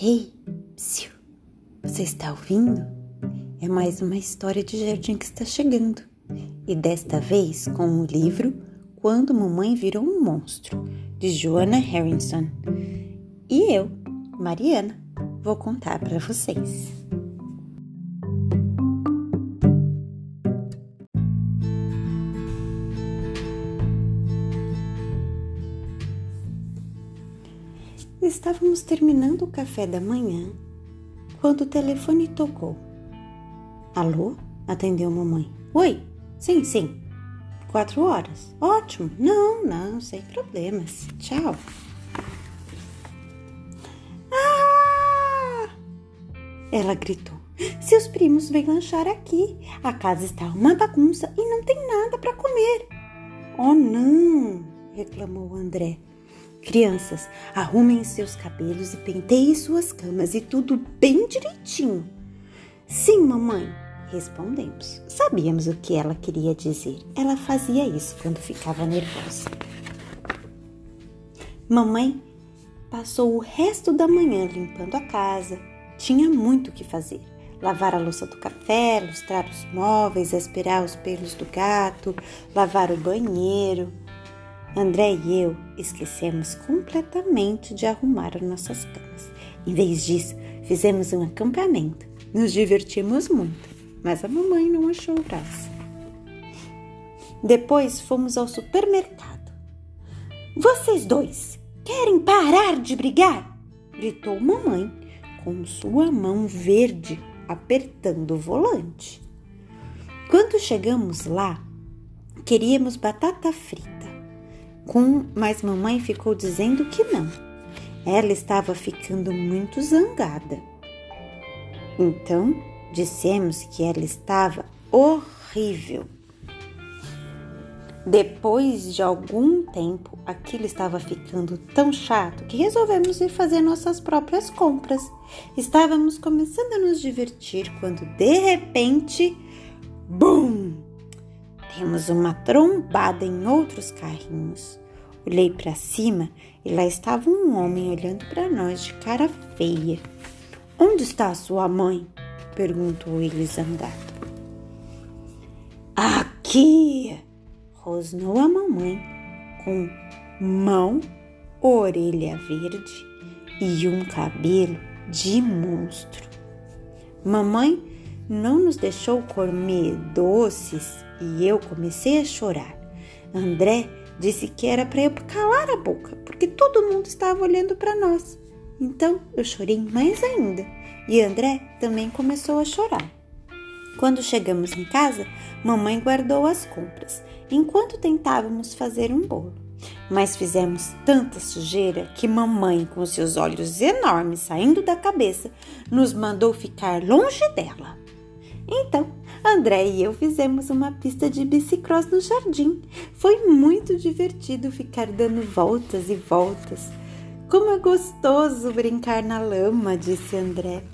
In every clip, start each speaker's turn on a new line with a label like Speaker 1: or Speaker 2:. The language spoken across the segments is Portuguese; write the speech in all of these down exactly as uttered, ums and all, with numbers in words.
Speaker 1: Ei, psiu, você está ouvindo? É mais uma história de jardim que está chegando. E desta vez com o livro Quando Mamãe Virou um Monstro, de Joanna Harrison. E eu, Mariana, vou contar para vocês. Estávamos terminando o café da manhã quando o telefone tocou. Alô? Atendeu a mamãe. Oi? Sim, sim. Quatro horas. Ótimo. Não, não, sem problemas. Tchau. Ah! Ela gritou. Seus primos vêm lanchar aqui. A casa está uma bagunça e não tem nada para comer. Oh, não! Reclamou André. Crianças, arrumem seus cabelos e penteiem suas camas e tudo bem direitinho. Sim, mamãe, respondemos. Sabíamos o que ela queria dizer. Ela fazia isso quando ficava nervosa. Mamãe passou o resto da manhã limpando a casa. Tinha muito o que fazer. Lavar a louça do café, lustrar os móveis, aspirar os pelos do gato, lavar o banheiro. André e eu esquecemos completamente de arrumar as nossas camas. Em vez disso, fizemos um acampamento. Nos divertimos muito, mas a mamãe não achou graça. Depois fomos ao supermercado. Vocês dois querem parar de brigar? Gritou mamãe com sua mão verde apertando o volante. Quando chegamos lá, queríamos batata frita. Com, mas mamãe ficou dizendo que não. Ela estava ficando muito zangada. Então, dissemos que ela estava horrível. Depois de algum tempo, aquilo estava ficando tão chato que resolvemos ir fazer nossas próprias compras. Estávamos começando a nos divertir quando, de repente, bum! Temos uma trombada em outros carrinhos. Olhei para cima e lá estava um homem olhando para nós de cara feia. Onde está a sua mãe? Perguntou ele zangado. Aqui! Rosnou a mamãe com mão, orelha verde e um cabelo de monstro. Mamãe não nos deixou comer doces e eu comecei a chorar. André disse que era para eu calar a boca, porque todo mundo estava olhando para nós. Então eu chorei mais ainda e André também começou a chorar. Quando chegamos em casa, mamãe guardou as compras, enquanto tentávamos fazer um bolo. Mas fizemos tanta sujeira que mamãe, com seus olhos enormes saindo da cabeça, nos mandou ficar longe dela. Então, André e eu fizemos uma pista de bicicross no jardim. Foi muito divertido ficar dando voltas e voltas. Como é gostoso brincar na lama, disse André.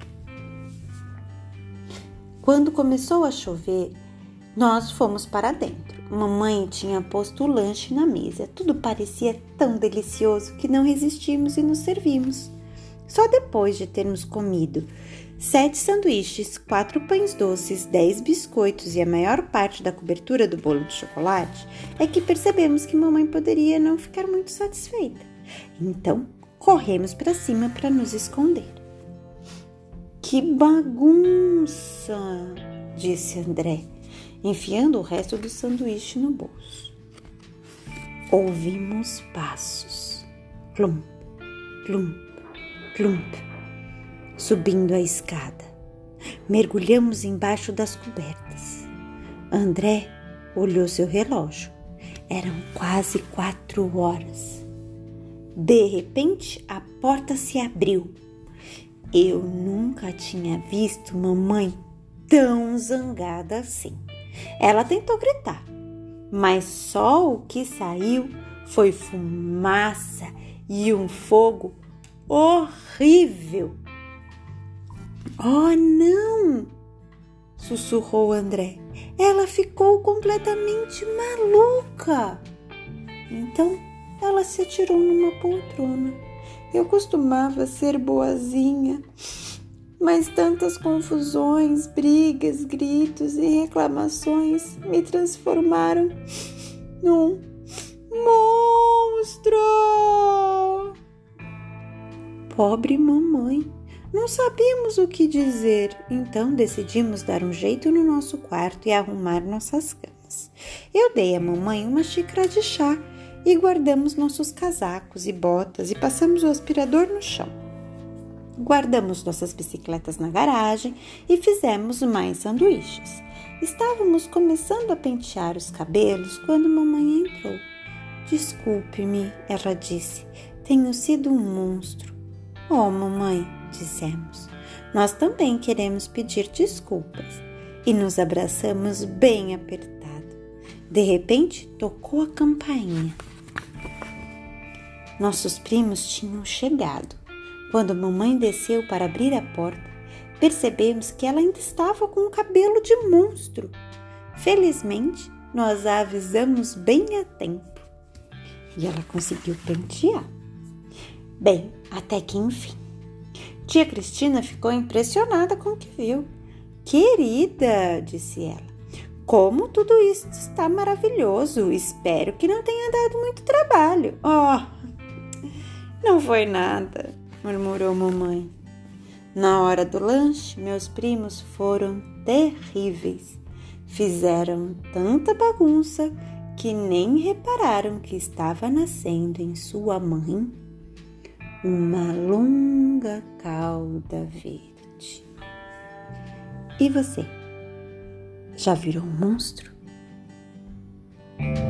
Speaker 1: Quando começou a chover, nós fomos para dentro. Mamãe tinha posto o lanche na mesa. Tudo parecia tão delicioso que não resistimos e nos servimos. Só depois de termos comido sete sanduíches, quatro pães doces, dez biscoitos e a maior parte da cobertura do bolo de chocolate, é que percebemos que mamãe poderia não ficar muito satisfeita. Então, corremos para cima para nos esconder. Que bagunça! Disse André, enfiando o resto do sanduíche no bolso. Ouvimos passos. Plum, plum, plum. Subindo a escada, mergulhamos embaixo das cobertas. André olhou seu relógio. Eram quase quatro horas. De repente, a porta se abriu. Eu nunca tinha visto mamãe tão zangada assim. Ela tentou gritar, mas só o que saiu foi fumaça e um fogo horrível. Oh, não! Sussurrou André. Ela ficou completamente maluca. Então, ela se atirou numa poltrona Eu costumava ser boazinha, mas tantas confusões, brigas, gritos e reclamações me transformaram num monstro. Pobre mamãe, não sabíamos o que dizer, então decidimos dar um jeito no nosso quarto e arrumar nossas camas. Eu dei à mamãe uma xícara de chá e guardamos nossos casacos e botas e passamos o aspirador no chão. Guardamos nossas bicicletas na garagem e fizemos mais sanduíches. Estávamos começando a pentear os cabelos quando mamãe entrou. Desculpe-me, ela disse, tenho sido um monstro. Oh, mamãe, dissemos, nós também queremos pedir desculpas. E nos abraçamos bem apertado. De repente, tocou a campainha. Nossos primos tinham chegado. Quando mamãe desceu para abrir a porta, percebemos que ela ainda estava com o cabelo de monstro. Felizmente, nós a avisamos bem a tempo. E ela conseguiu pentear. Bem, até que enfim. Tia Cristina ficou impressionada com o que viu. Querida, disse ela, como tudo isso está maravilhoso. Espero que não tenha dado muito trabalho. Oh, não foi nada, murmurou mamãe. Na hora do lanche, meus primos foram terríveis. Fizeram tanta bagunça que nem repararam que estava nascendo em sua mãe uma longa cauda verde. E você? Já virou um monstro?